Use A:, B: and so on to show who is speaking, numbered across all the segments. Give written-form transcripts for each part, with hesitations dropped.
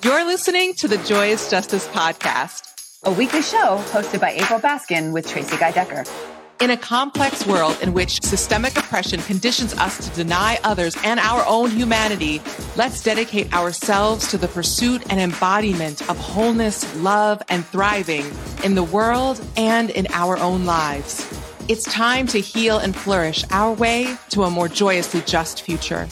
A: You're listening to the Joyous Justice Podcast,
B: a weekly show hosted by April Baskin with Tracy Guy Decker.
A: In a complex world in which systemic oppression conditions us to deny others and our own humanity, let's dedicate ourselves to the pursuit and embodiment of wholeness, love, and thriving in the world and in our own lives. It's time to heal and flourish our way to a more joyously just future.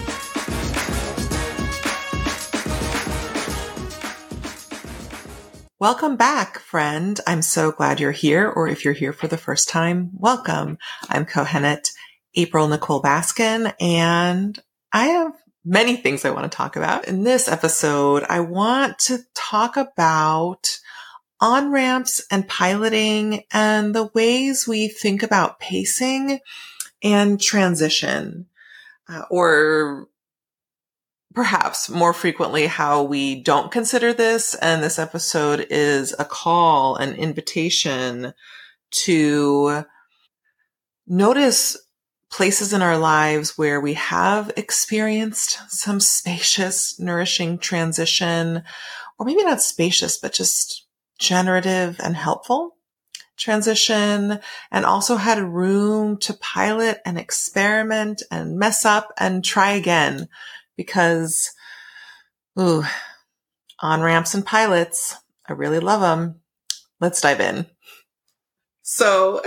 A: Welcome back, friend. I'm so glad you're here, or if you're here for the first time, welcome. I'm Kohenet April Nicole Baskin, and I have many things I want to talk about. In this episode, I want to talk about on-ramps and piloting and the ways we think about pacing and transition, or perhaps more frequently, how we don't consider this. And this episode is a call, an invitation to notice places in our lives where we have experienced some spacious, nourishing transition, or maybe not spacious, but just generative and helpful transition, and also had room to pilot and experiment and mess up and try again. Because, on-ramps and pilots, I really love them. Let's dive in. So,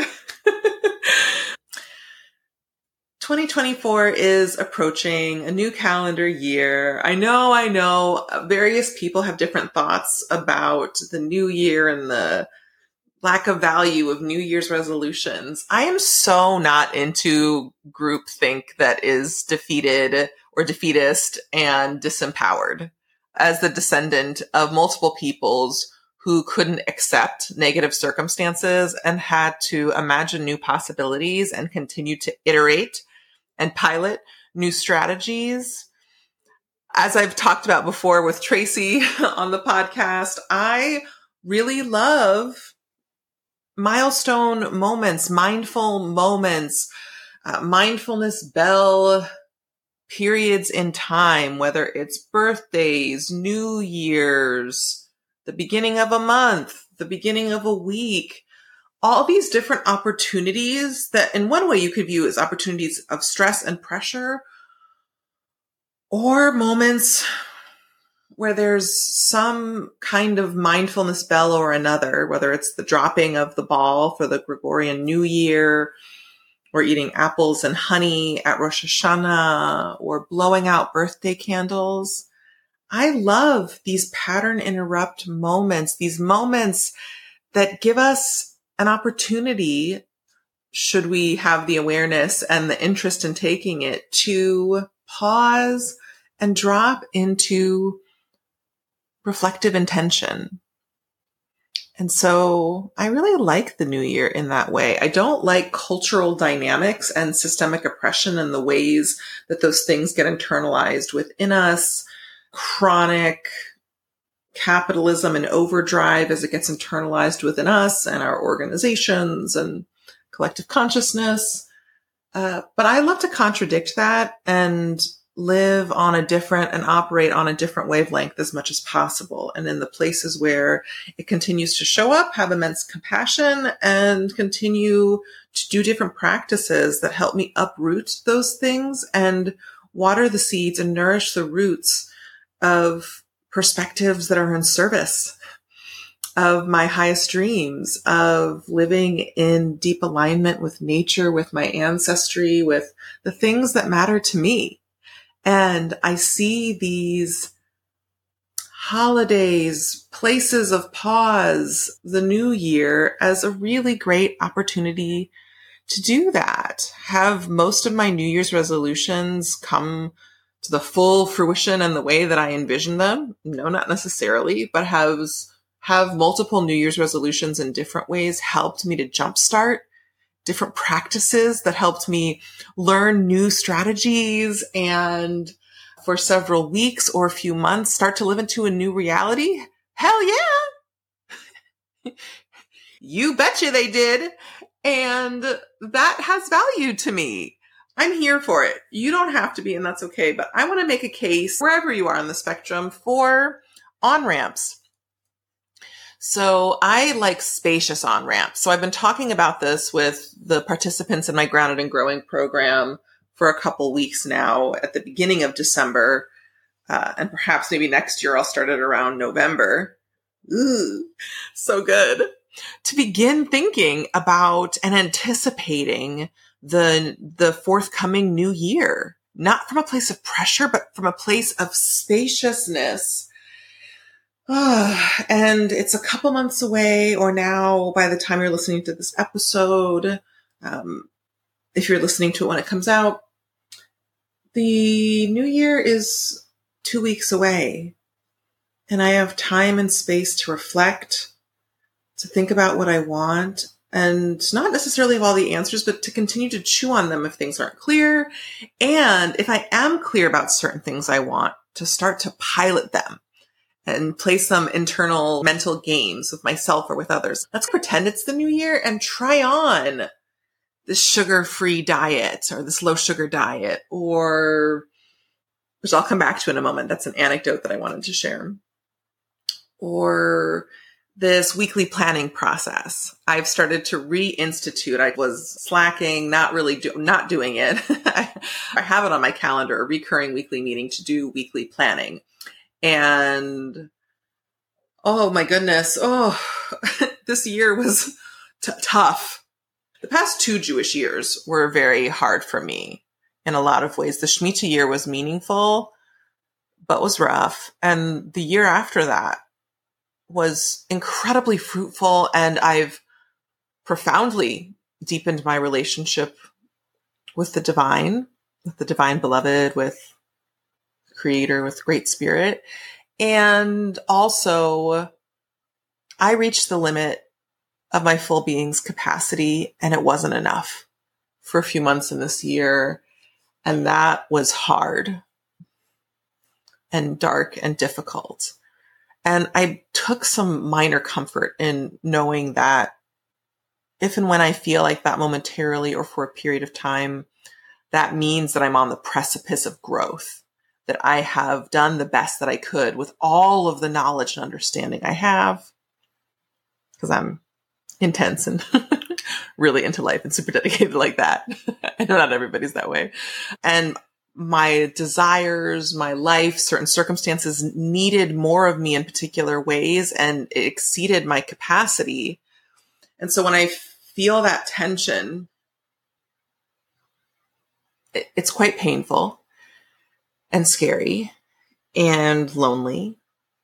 A: 2024 is approaching, a new calendar year. I know, various people have different thoughts about the new year and the lack of value of New Year's resolutions. I am so not into groupthink that is defeated or defeatist and disempowered. As the descendant of multiple peoples who couldn't accept negative circumstances and had to imagine new possibilities and continue to iterate and pilot new strategies. As I've talked about before with Tracy on the podcast, I really love milestone moments, mindful moments, mindfulness bell periods in time, whether it's birthdays, New Year's, the beginning of a month, the beginning of a week, all these different opportunities that in one way you could view as opportunities of stress and pressure, or moments where there's some kind of mindfulness bell or another, whether it's the dropping of the ball for the Gregorian New Year, or eating apples and honey at Rosh Hashanah, or blowing out birthday candles. I love these pattern interrupt moments, these moments that give us an opportunity, should we have the awareness and the interest in taking it, to pause and drop into reflective intention. And so I really like the new year in that way. I don't like cultural dynamics and systemic oppression and the ways that those things get internalized within us. Chronic capitalism and overdrive as it gets internalized within us and our organizations and collective consciousness. But I love to contradict that and live on a different and operate on a different wavelength as much as possible. And in the places where it continues to show up, have immense compassion and continue to do different practices that help me uproot those things and water the seeds and nourish the roots of perspectives that are in service of my highest dreams, of living in deep alignment with nature, with my ancestry, with the things that matter to me. And I see these holidays, places of pause, the new year, as a really great opportunity to do that. Have most of my New Year's resolutions come to the full fruition in the way that I envision them? No, not necessarily, but have multiple New Year's resolutions in different ways helped me to jumpstart different practices that helped me learn new strategies and for several weeks or a few months start to live into a new reality? Hell yeah! You betcha they did. And that has value to me. I'm here for it. You don't have to be, and that's okay. But I want to make a case wherever you are on the spectrum for on-ramps. So I like spacious on-ramps. So I've been talking about this with the participants in my Grounded and Growing program for a couple weeks now at the beginning of December. And perhaps maybe next year I'll start it around November. Ooh, so good. To begin thinking about and anticipating the forthcoming new year, not from a place of pressure, but from a place of spaciousness. And it's a couple months away, or now by the time you're listening to this episode, if you're listening to it when it comes out, the new year is 2 weeks away. And I have time and space to reflect, to think about what I want, and not necessarily have all the answers, but to continue to chew on them if things aren't clear. And if I am clear about certain things I want, to start to pilot them and play some internal mental games with myself or with others. Let's pretend it's the new year and try on this sugar-free diet or this low-sugar diet, or, which I'll come back to in a moment. That's an anecdote that I wanted to share. Or this weekly planning process. I've started to reinstitute. I was slacking, not doing it. I have it on my calendar, a recurring weekly meeting to do weekly planning. And oh my goodness. This year was tough. The past 2 Jewish years were very hard for me in a lot of ways. The Shemitah year was meaningful, but was rough. And the year after that was incredibly fruitful. And I've profoundly deepened my relationship with the divine beloved, with Creator, with Great Spirit. And also I reached the limit of my full being's capacity, and it wasn't enough for a few months in this year. And that was hard and dark and difficult. And I took some minor comfort in knowing that if and when I feel like that momentarily or for a period of time, that means that I'm on the precipice of growth, that I have done the best that I could with all of the knowledge and understanding I have, because I'm intense and really into life and super dedicated like that. I know not everybody's that way. And my desires, my life, certain circumstances needed more of me in particular ways, and it exceeded my capacity. And so when I feel that tension, it's quite painful and scary and lonely.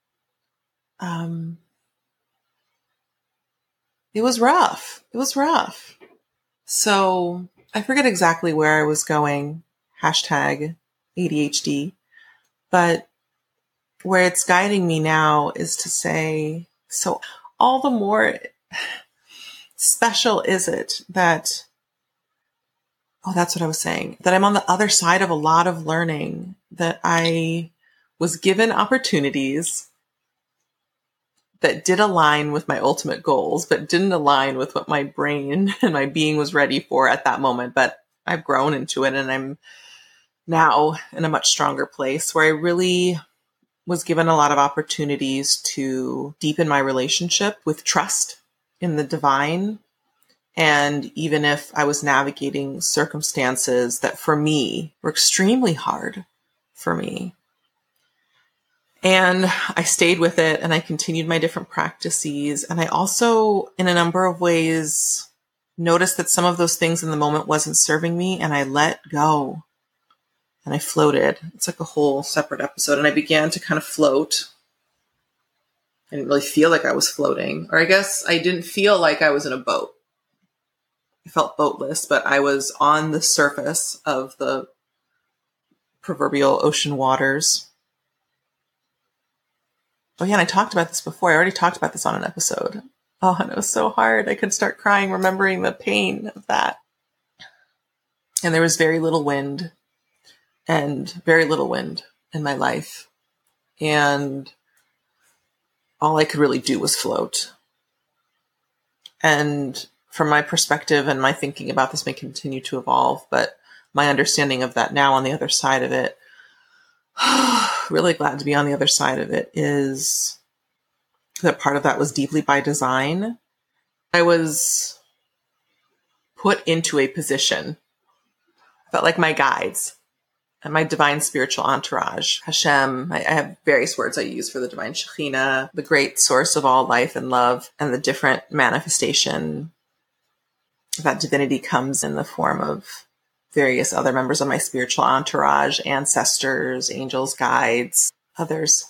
A: It was rough. So I forget exactly where I was going, #ADHD, but where it's guiding me now is to say, so all the more special is it that, that's what I was saying, that I'm on the other side of a lot of learning, that I was given opportunities that did align with my ultimate goals, but didn't align with what my brain and my being was ready for at that moment. But I've grown into it, and I'm now in a much stronger place where I really was given a lot of opportunities to deepen my relationship with trust in the divine. And even if I was navigating circumstances that for me were extremely hard for me, and I stayed with it, and I continued my different practices. And I also, in a number of ways, noticed that some of those things in the moment wasn't serving me, and I let go and I floated. It's like a whole separate episode. And I began to kind of float. I didn't really feel like I was floating, or I guess I didn't feel like I was in a boat. I felt boatless, but I was on the surface of the proverbial ocean waters. Oh yeah, and I talked about this before. I already talked about this on an episode. Oh, and it was so hard. I could start crying remembering the pain of that. And there was very little wind in my life. And all I could really do was float. And from my perspective, and my thinking about this may continue to evolve, but my understanding of that now on the other side of it, really glad to be on the other side of it is that part of that was deeply by design. I was put into a position, I felt like my guides and my divine spiritual entourage, Hashem. I have various words I use for the divine Shekhinah, the great source of all life and love, and the different manifestation that divinity comes in the form of various other members of my spiritual entourage, ancestors, angels, guides, others.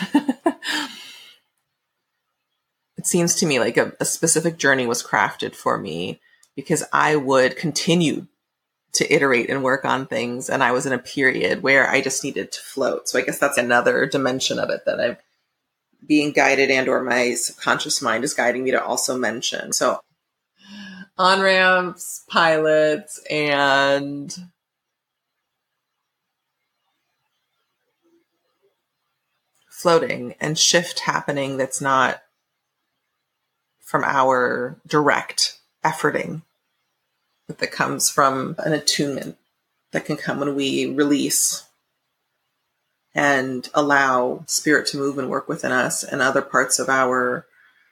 A: It seems to me like a specific journey was crafted for me because I would continue to iterate and work on things. And I was in a period where I just needed to float. So I guess that's another dimension of it that I'm being guided and or my subconscious mind is guiding me to also mention. So on-ramps, pilots, and floating and shift happening that's not from our direct efforting, but that comes from an attunement that can come when we release and allow spirit to move and work within us and other parts of our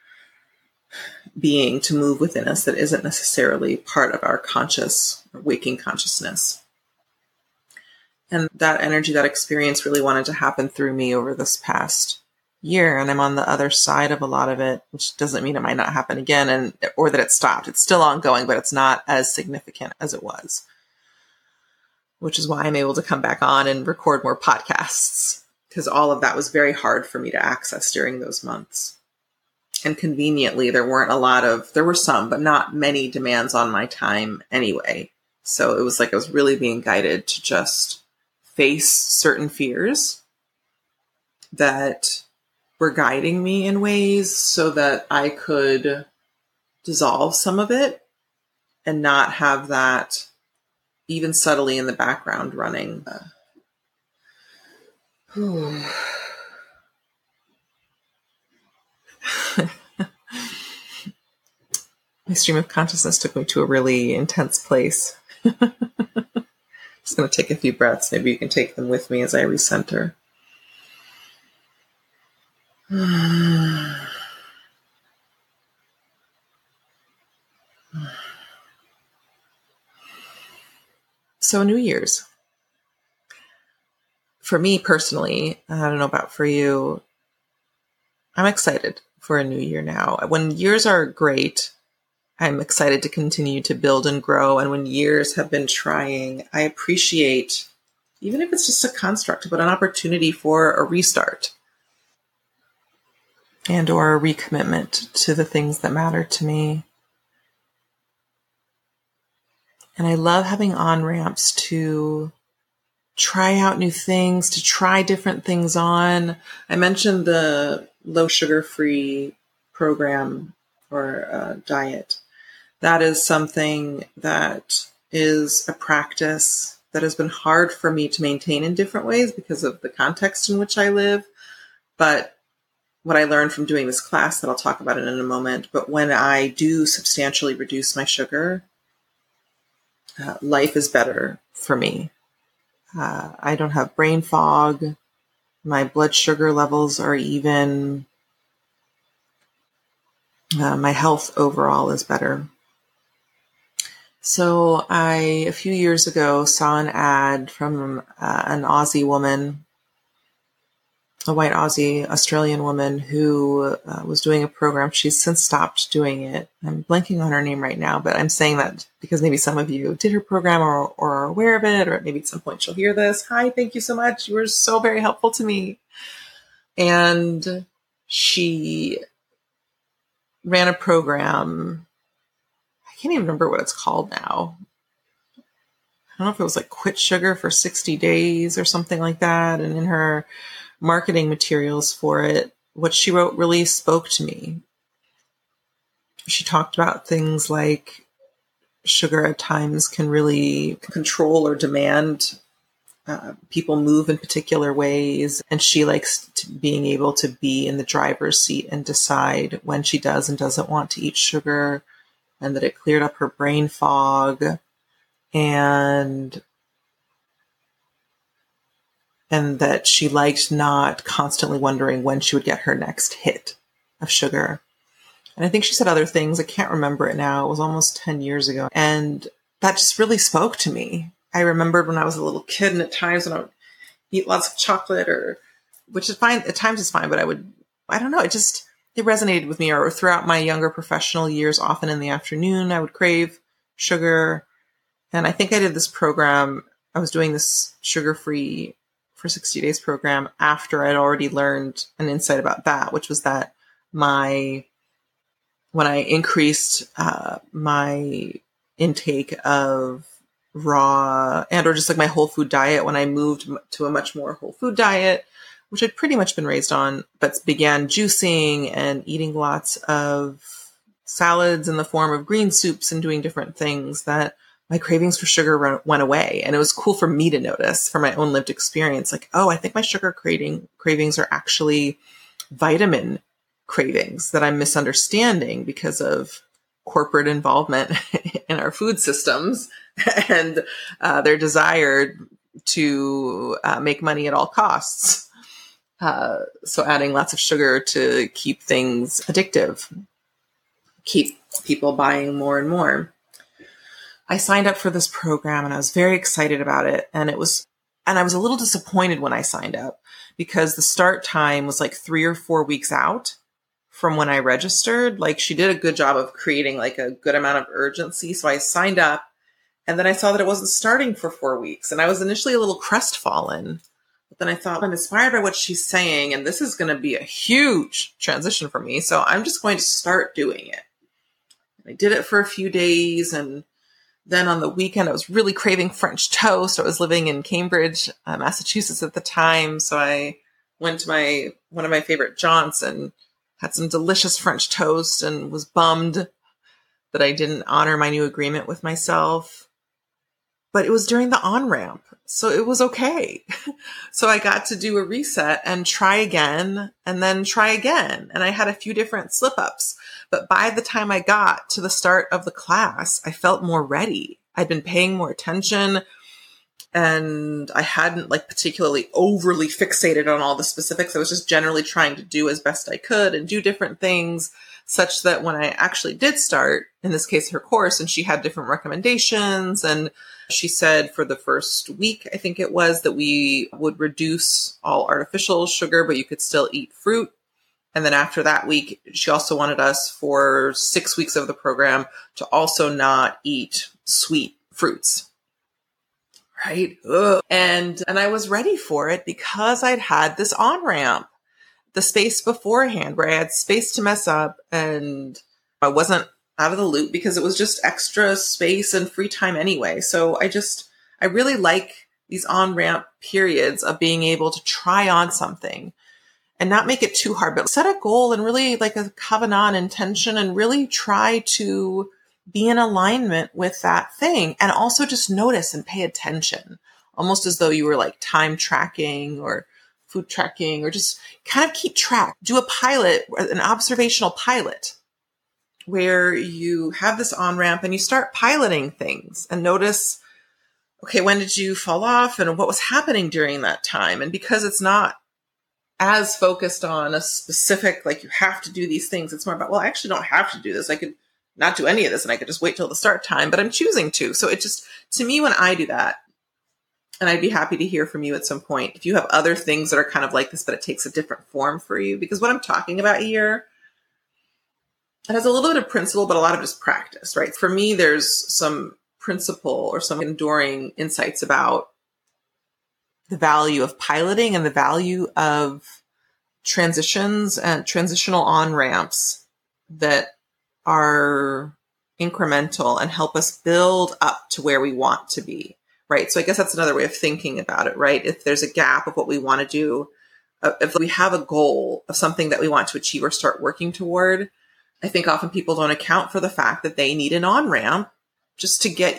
A: being to move within us that isn't necessarily part of our conscious or waking consciousness. And that energy, that experience really wanted to happen through me over this past year. And I'm on the other side of a lot of it, which doesn't mean it might not happen again or that it stopped. It's still ongoing, but it's not as significant as it was, which is why I'm able to come back on and record more podcasts, because all of that was very hard for me to access during those months. And conveniently, there were some, but not many demands on my time anyway. So it was like I was really being guided to just face certain fears that were guiding me in ways so that I could dissolve some of it and not have that even subtly in the background running. My stream of consciousness took me to a really intense place. Just going to take a few breaths. Maybe you can take them with me as I recenter. So New Year's. For me personally, I don't know about for you, I'm excited for a new year now. When years are great, I'm excited to continue to build and grow. And when years have been trying, I appreciate, even if it's just a construct, but an opportunity for a restart and or a recommitment to the things that matter to me. And I love having on-ramps to try out new things, to try different things on. I mentioned the low sugar-free program or diet. That is something that is a practice that has been hard for me to maintain in different ways because of the context in which I live. But what I learned from doing this class that I'll talk about it in a moment, but when I do substantially reduce my sugar, life is better for me. I don't have brain fog. My blood sugar levels are even. My health overall is better. So a few years ago, saw an ad from an Aussie woman, a white Aussie Australian woman who was doing a program. She's since stopped doing it. I'm blanking on her name right now, but I'm saying that because maybe some of you did her program or are aware of it, or maybe at some point she'll hear this. Hi, thank you so much. You were so very helpful to me. And she ran a program. I can't even remember what it's called now. I don't know if it was like Quit Sugar for 60 days or something like that. And in her marketing materials for it, what she wrote really spoke to me. She talked about things like sugar at times can really control or demand people move in particular ways. And she likes being able to be in the driver's seat and decide when she does and doesn't want to eat sugar, and that it cleared up her brain fog. And and that she liked not constantly wondering when she would get her next hit of sugar. And I think she said other things. I can't remember it now. It was almost 10 years ago. And that just really spoke to me. I remembered when I was a little kid, and at times when I would eat lots of chocolate, which is fine, at times it's fine, but I don't know, it resonated with me. Or throughout my younger professional years, often in the afternoon, I would crave sugar. And I think I did this program. I was doing this sugar-free for 60 days program after I'd already learned an insight about that, which was that when I increased my intake of raw or just like my whole food diet, when I moved to a much more whole food diet, which I'd pretty much been raised on, but began juicing and eating lots of salads in the form of green soups and doing different things, that my cravings for sugar went away. And it was cool for me to notice from my own lived experience, like, oh, I think my sugar cravings are actually vitamin cravings that I'm misunderstanding because of corporate involvement in our food systems and their desire to make money at all costs. So adding lots of sugar to keep things addictive, keep people buying more and more. I signed up for this program and I was very excited about it. And I was a little disappointed when I signed up because the start time was like 3 or 4 weeks out from when I registered. Like, she did a good job of creating like a good amount of urgency. So I signed up, and then I saw that it wasn't starting for 4 weeks. And I was initially a little crestfallen, but then I thought, I'm inspired by what she's saying, and this is going to be a huge transition for me. So I'm just going to start doing it. And I did it for a few days. And then on the weekend, I was really craving French toast. I was living in Cambridge, Massachusetts at the time. So I went to one of my favorite jaunts and had some delicious French toast, and was bummed that I didn't honor my new agreement with myself. But it was during the on-ramp, so it was okay. So I got to do a reset and try again, and then try again. And I had a few different slip-ups. But by the time I got to the start of the class, I felt more ready. I'd been paying more attention, and I hadn't like particularly overly fixated on all the specifics. I was just generally trying to do as best I could and do different things, such that when I actually did start, in this case, her course, and she had different recommendations, and she said for the first week, I think it was, that we would reduce all artificial sugar, but you could still eat fruit. And then after that week, she also wanted us for 6 weeks of the program to also not eat sweet fruits. Right? Ugh. And I was ready for it because I'd had this on-ramp, the space beforehand where I had space to mess up, and I wasn't out of the loop because it was just extra space and free time anyway. So I really like these on-ramp periods of being able to try on something and not make it too hard, but set a goal and really like a kavanah intention, and really try to be in alignment with that thing. And also just notice and pay attention, almost as though you were like time tracking or food tracking, or just kind of keep track. Do a pilot, an observational pilot, where you have this on-ramp and you start piloting things and notice, okay, when did you fall off and what was happening during that time? And because it's not as focused on a specific, like you have to do these things, it's more about, well, I actually don't have to do this. I could not do any of this and I could just wait till the start time, but I'm choosing to. So it just, to me, when I do that, and I'd be happy to hear from you at some point, if you have other things that are kind of like this, but it takes a different form for you, because what I'm talking about here, it has a little bit of principle, but a lot of just practice, right? For me, there's some principle or some enduring insights about the value of piloting and the value of transitions and transitional on-ramps that are incremental and help us build up to where we want to be, right? So I guess that's another way of thinking about it, right? If there's a gap of what we want to do, if we have a goal of something that we want to achieve or start working toward, I think often people don't account for the fact that they need an on-ramp just to get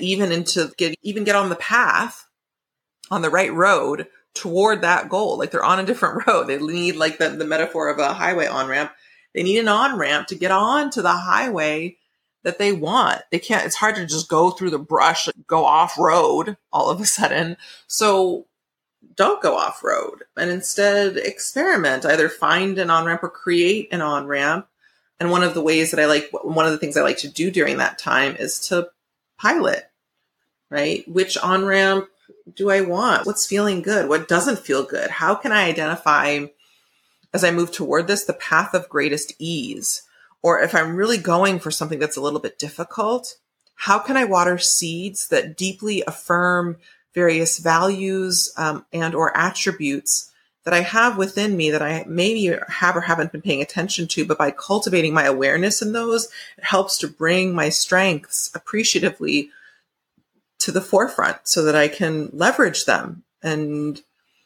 A: on the path, on the right road toward that goal. Like they're on a different road. They need like the metaphor of a highway on-ramp. They need an on-ramp to get on to the highway that they want. It's hard to just go through the brush, go off road all of a sudden. So don't go off road and instead experiment, either find an on-ramp or create an on-ramp. And one of the things I like to do during that time is to pilot, right? Which on-ramp do I want? What's feeling good? What doesn't feel good? How can I identify, as I move toward this, the path of greatest ease? Or if I'm really going for something that's a little bit difficult, how can I water seeds that deeply affirm various values and or attributes that I have within me that I maybe have or haven't been paying attention to, but by cultivating my awareness in those, it helps to bring my strengths appreciatively to the forefront so that I can leverage them and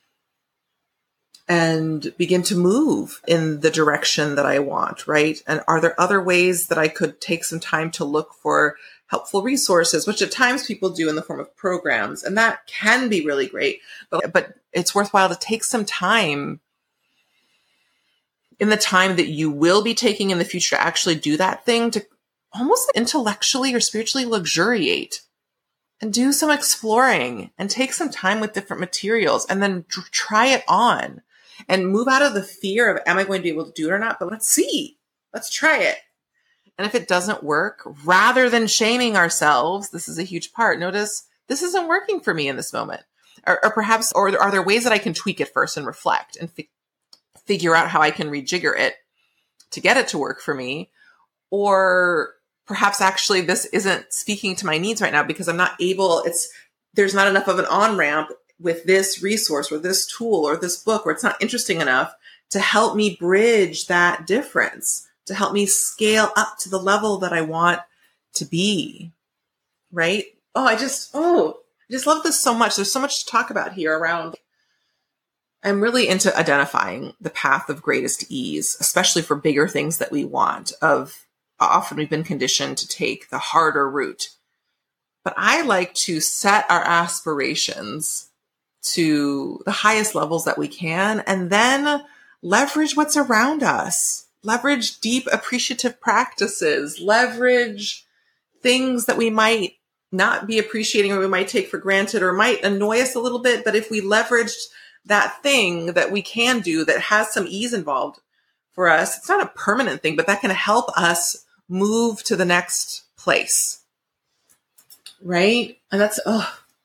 A: begin to move in the direction that I want, right? And are there other ways that I could take some time to look for helpful resources, which at times people do in the form of programs, and that can be really great, but it's worthwhile to take some time in the time that you will be taking in the future to actually do that thing, to almost intellectually or spiritually luxuriate and do some exploring and take some time with different materials and then try it on and move out of the fear of, am I going to be able to do it or not? But let's see, let's try it. And if it doesn't work, rather than shaming ourselves, this is a huge part. Notice, this isn't working for me in this moment. Or perhaps are there ways that I can tweak it first and reflect and figure out how I can rejigger it to get it to work for me? Or perhaps actually this isn't speaking to my needs right now because I'm not able, there's not enough of an on-ramp with this resource or this tool or this book, or it's not interesting enough to help me bridge that difference, to help me scale up to the level that I want to be, right? I just love this so much. There's so much to talk about here around. I'm really into identifying the path of greatest ease, especially for bigger things that we want. Often we've been conditioned to take the harder route. But I like to set our aspirations to the highest levels that we can and then leverage what's around us. Leverage deep appreciative practices, leverage things that we might not be appreciating or we might take for granted or might annoy us a little bit. But if we leveraged that thing that we can do that has some ease involved for us, it's not a permanent thing, but that can help us move to the next place. Right? And that's, I'm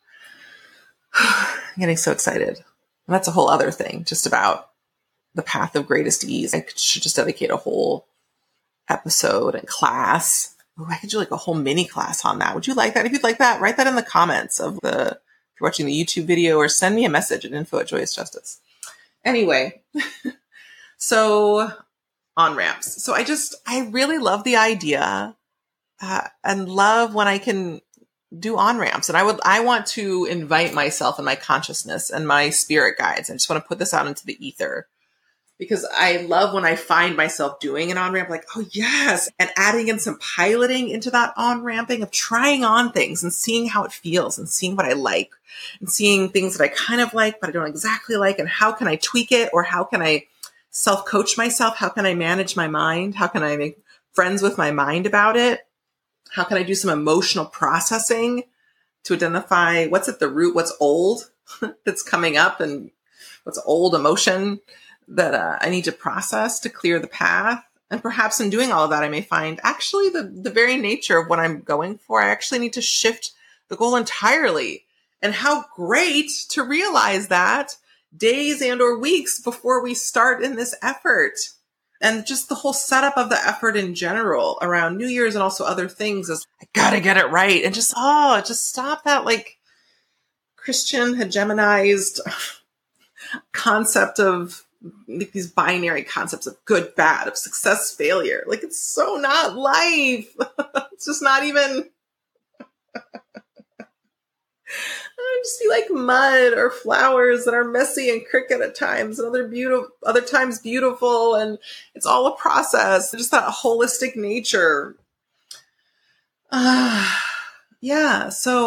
A: getting so excited. And that's a whole other thing, just about the path of greatest ease. I should just dedicate a whole episode and class. I could do like a whole mini class on that. Would you like that? If you'd like that, write that in the comments if you're watching the YouTube video, or send me a message at info@joyousjustice. Anyway, so on-ramps. So I really love the idea and love when I can do on-ramps. And I want to invite myself and my consciousness and my spirit guides. I just want to put this out into the ether, because I love when I find myself doing an on-ramp, like, oh yes, and adding in some piloting into that on-ramping of trying on things and seeing how it feels and seeing what I like and seeing things that I kind of like, but I don't exactly like. And how can I tweak it? Or how can I self-coach myself? How can I manage my mind? How can I make friends with my mind about it? How can I do some emotional processing to identify what's at the root, what's old that's coming up, and what's old emotion that I need to process to clear the path. And perhaps in doing all of that, I may find actually the very nature of what I'm going for, I actually need to shift the goal entirely. And how great to realize that days and or weeks before we start in this effort. And just the whole setup of the effort in general around New Year's and also other things is, I gotta get it right. And just stop that like Christian hegemonized concept of like these binary concepts of good, bad, of success, failure. Like, it's so not life. It's just not even, just be like mud or flowers that are messy and crooked at times, and other times beautiful, and it's all a process. Just that holistic nature. Yeah. So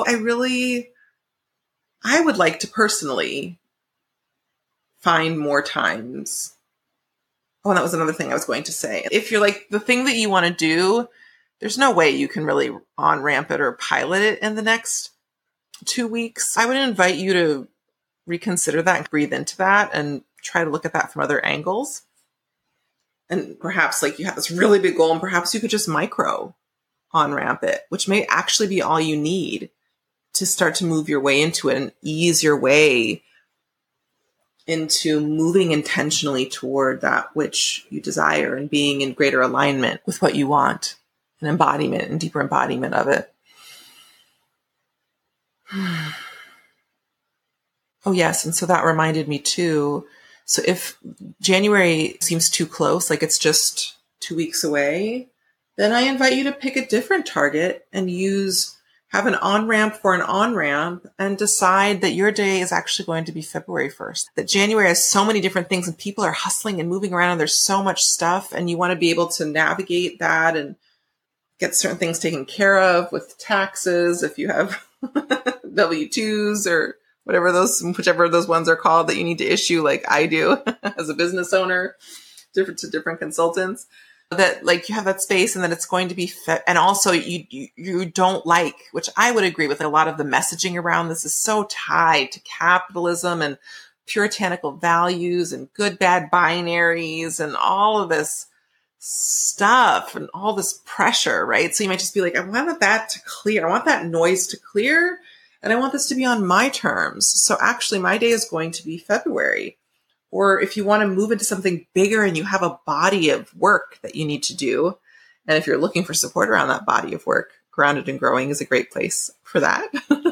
A: I would like to personally find more times. Oh, and that was another thing I was going to say. If you're like the thing that you want to do, there's no way you can really on-ramp it or pilot it in the next 2 weeks. I would invite you to reconsider that and breathe into that and try to look at that from other angles. And perhaps like you have this really big goal and perhaps you could just micro on-ramp it, which may actually be all you need to start to move your way into it and ease your way into moving intentionally toward that which you desire and being in greater alignment with what you want, an embodiment and deeper embodiment of it. Oh, yes. And so that reminded me too. So if January seems too close, like it's just 2 weeks away, then I invite you to pick a different target and have an on-ramp for an on-ramp and decide that your day is actually going to be February 1st. That January has so many different things and people are hustling and moving around and there's so much stuff and you want to be able to navigate that and get certain things taken care of with taxes if you have W-2s or whichever those ones are called that you need to issue like I do as a business owner, to different consultants. That like you have that space and that it's going to be and also you don't like, which I would agree with, a lot of the messaging around this is so tied to capitalism and puritanical values and good bad binaries and all of this stuff and all this pressure, right? So you might just be like, I want that to clear. I want that noise to clear and I want this to be on my terms. So actually my day is going to be February. Or if you want to move into something bigger and you have a body of work that you need to do, and if you're looking for support around that body of work, Grounded and Growing is a great place for that.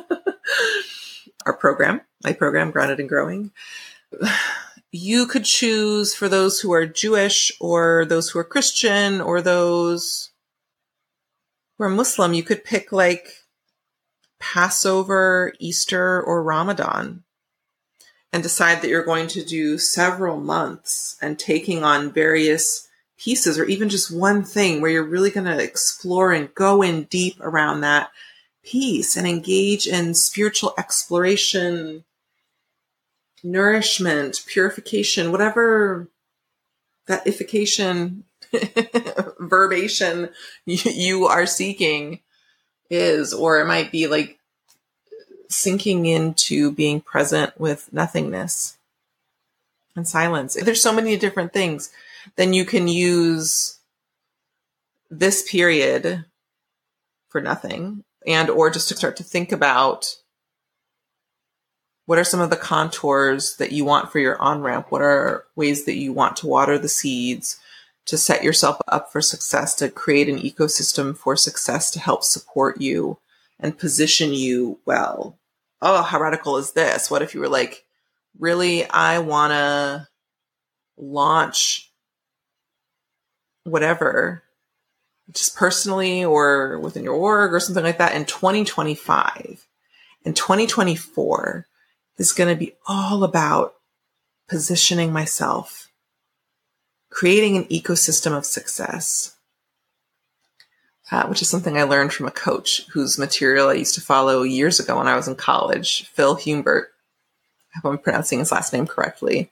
A: My program, Grounded and Growing. You could choose for those who are Jewish or those who are Christian or those who are Muslim, you could pick like Passover, Easter, or Ramadan. And decide that you're going to do several months and taking on various pieces or even just one thing where you're really going to explore and go in deep around that piece and engage in spiritual exploration, nourishment, purification, whatever that ification, verbation you are seeking is, or it might be like sinking into being present with nothingness and silence. There's so many different things. Then you can use this period for nothing or just to start to think about what are some of the contours that you want for your on-ramp? What are ways that you want to water the seeds, to set yourself up for success, to create an ecosystem for success to help support you and position you well? Oh, how radical is this? What if you were like, really, I want to launch whatever, just personally or within your org or something like that in 2025. And 2024 is going to be all about positioning myself, creating an ecosystem of success. Which is something I learned from a coach whose material I used to follow years ago when I was in college, Phil Humbert. I hope I'm pronouncing his last name correctly.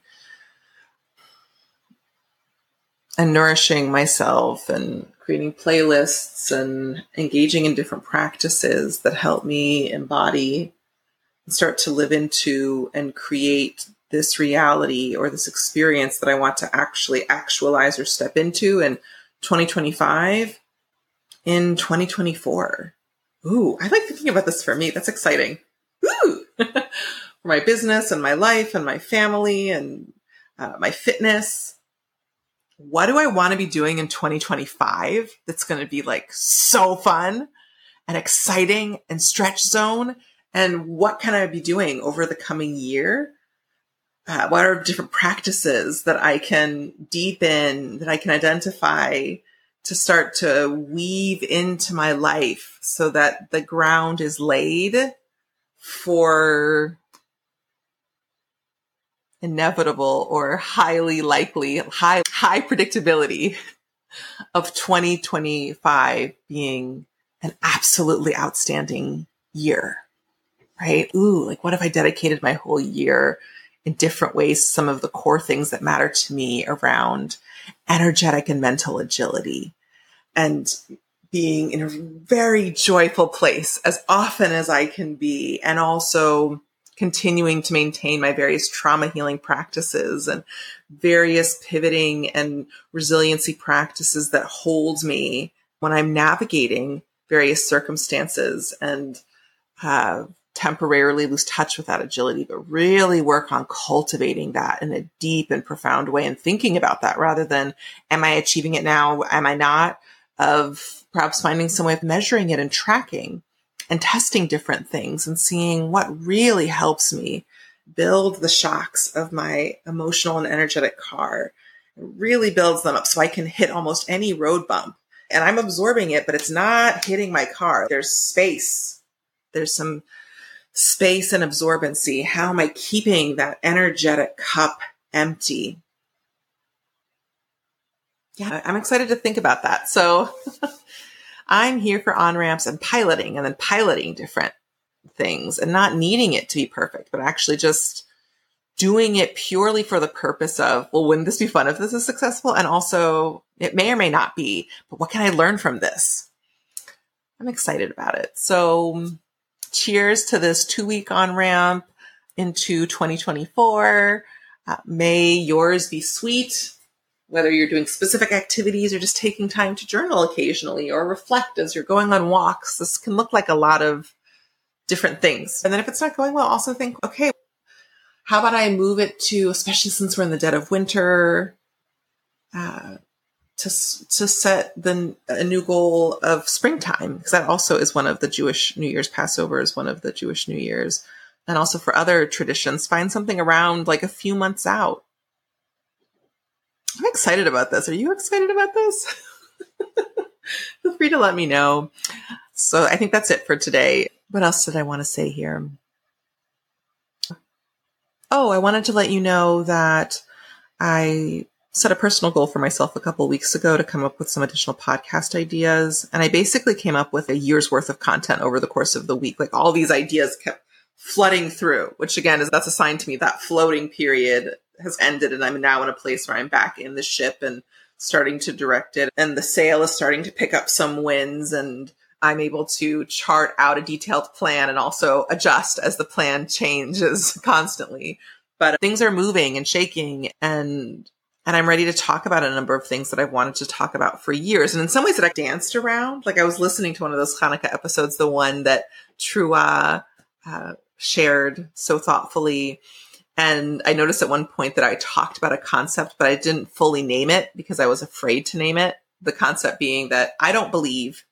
A: And nourishing myself and creating playlists and engaging in different practices that help me embody and start to live into and create this reality or this experience that I want to actually actualize or step into in 2025. In 2024. Ooh, I like thinking about this for me. That's exciting. Ooh, for my business and my life and my family and my fitness. What do I want to be doing in 2025 that's going to be like so fun and exciting and stretch zone? And what can I be doing over the coming year? What are different practices that I can deepen, that I can identify to start to weave into my life so that the ground is laid for inevitable or highly likely, high predictability of 2025 being an absolutely outstanding year, right? Ooh, like what if I dedicated my whole year in different ways, some of the core things that matter to me around energetic and mental agility and being in a very joyful place as often as I can be, and also continuing to maintain my various trauma healing practices and various pivoting and resiliency practices that hold me when I'm navigating various circumstances and temporarily lose touch with that agility, but really work on cultivating that in a deep and profound way and thinking about that rather than, am I achieving it now? Am I not? Of perhaps finding some way of measuring it and tracking and testing different things and seeing what really helps me build the shocks of my emotional and energetic car. It really builds them up so I can hit almost any road bump. And I'm absorbing it, but it's not hitting my car. There's space. There's some space and absorbency. How am I keeping that energetic cup empty? Yeah, I'm excited to think about that. So I'm here for on-ramps and then piloting different things and not needing it to be perfect, but actually just doing it purely for the purpose of, well, wouldn't this be fun if this is successful? And also it may or may not be, but what can I learn from this? I'm excited about it. So cheers to this 2-week on-ramp into 2024. May yours be sweet, whether you're doing specific activities or just taking time to journal occasionally or reflect as you're going on walks. This can look like a lot of different things. And then if it's not going well, also think, okay, how about I move it to, especially since we're in the dead of winter, to set a new goal of springtime, because that also is one of the Jewish New Year's. Passover is one of the Jewish New Year's. And also for other traditions, find something around like a few months out. I'm excited about this. Are you excited about this? Feel free to let me know. So I think that's it for today. What else did I want to say here? Oh, I wanted to let you know that I set a personal goal for myself a couple of weeks ago to come up with some additional podcast ideas. And I basically came up with a year's worth of content over the course of the week. Like all these ideas kept flooding through, which again, that's a sign to me that floating period has ended. And I'm now in a place where I'm back in the ship and starting to direct it. And the sail is starting to pick up some winds, and I'm able to chart out a detailed plan and also adjust as the plan changes constantly. But things are moving and shaking, and I'm ready to talk about a number of things that I've wanted to talk about for years. And in some ways that I danced around, like I was listening to one of those Hanukkah episodes, the one that Trua shared so thoughtfully. And I noticed at one point that I talked about a concept, but I didn't fully name it because I was afraid to name it. The concept being that I don't believe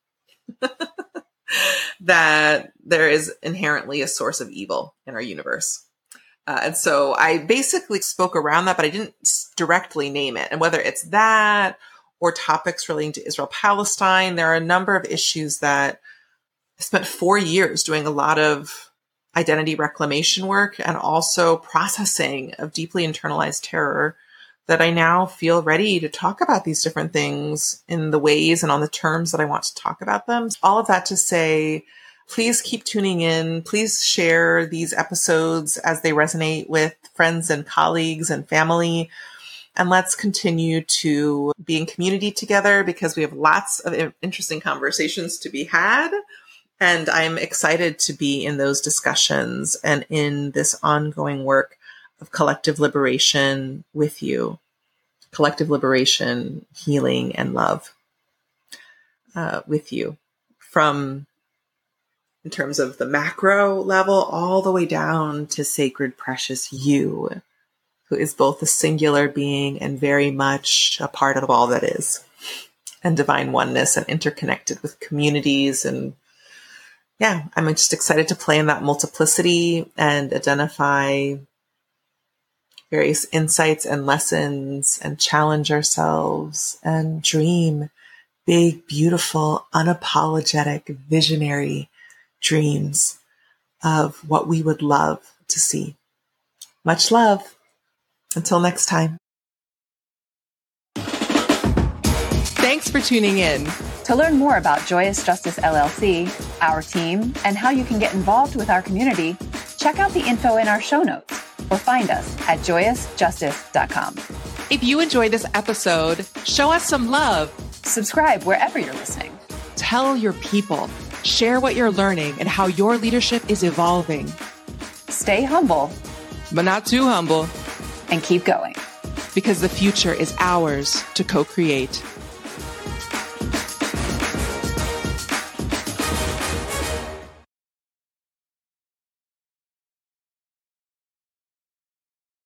A: that there is inherently a source of evil in our universe. And so I basically spoke around that, but I didn't directly name it. And whether it's that or topics relating to Israel-Palestine, there are a number of issues that I spent 4 years doing a lot of identity reclamation work and also processing of deeply internalized terror, that I now feel ready to talk about these different things in the ways and on the terms that I want to talk about them. All of that to say, please keep tuning in. Please share these episodes as they resonate with friends and colleagues and family. And let's continue to be in community together, because we have lots of interesting conversations to be had. And I'm excited to be in those discussions and in this ongoing work of collective liberation with you. Collective liberation, healing, and love with you, from in terms of the macro level all the way down to sacred, precious you, who is both a singular being and very much a part of all that is, and divine oneness and interconnected with communities. And yeah, I'm just excited to play in that multiplicity and identify various insights and lessons and challenge ourselves and dream big, beautiful, unapologetic, visionary dreams of what we would love to see. Much love. Until next time. Thanks for tuning in.
B: To learn more about Joyous Justice LLC, our team, and how you can get involved with our community, check out the info in our show notes or find us at joyousjustice.com.
A: If you enjoyed this episode, show us some love.
B: Subscribe wherever you're listening.
A: Tell your people. Share what you're learning and how your leadership is evolving.
B: stay humble,
C: but not too humble,
B: and keep going.
C: because the future is ours to co-create.